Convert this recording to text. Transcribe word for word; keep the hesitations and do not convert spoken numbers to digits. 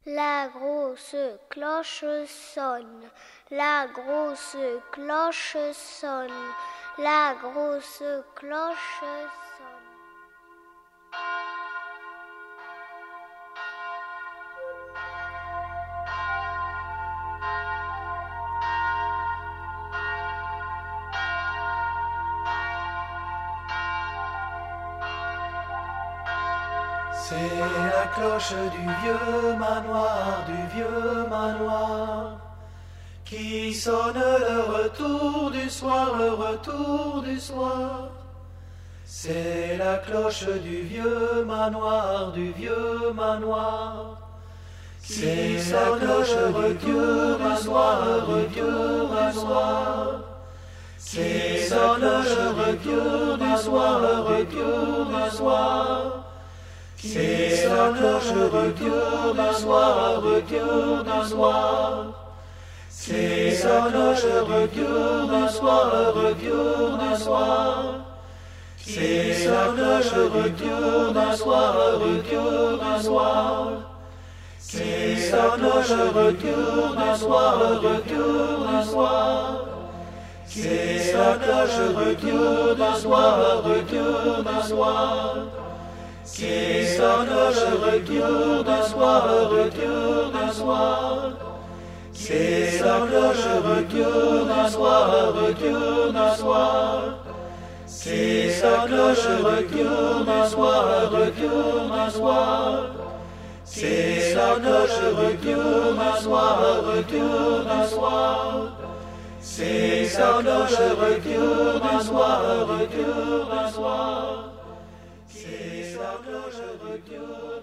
La grosse cloche sonne, la grosse cloche sonne, la grosse cloche sonne. C'est la cloche du vieux manoir, du vieux manoir, qui sonne le retour du soir, le retour du soir. C'est la cloche du vieux manoir, du vieux manoir, qui sonne le retour du soir, le vieux manoir. Qui sonne le retour du soir, le retour du soir. C'est la cloche retour du soir, retour du soir. C'est la cloche retour du soir, retour du soir. C'est la cloche retour du soir, retour du soir. C'est la cloche retour du soir, retour du soir. C'est la cloche retour du soir, retour du soir. Qui sonne le retour du soir, retour du soir. C'est la cloche retour du soir, retour du soir. C'est la cloche retour du soir, retour du soir. C'est la cloche retour du soir, retour du soir. C'est la cloche retour du soir, retour du soir. C'est la cloche retour.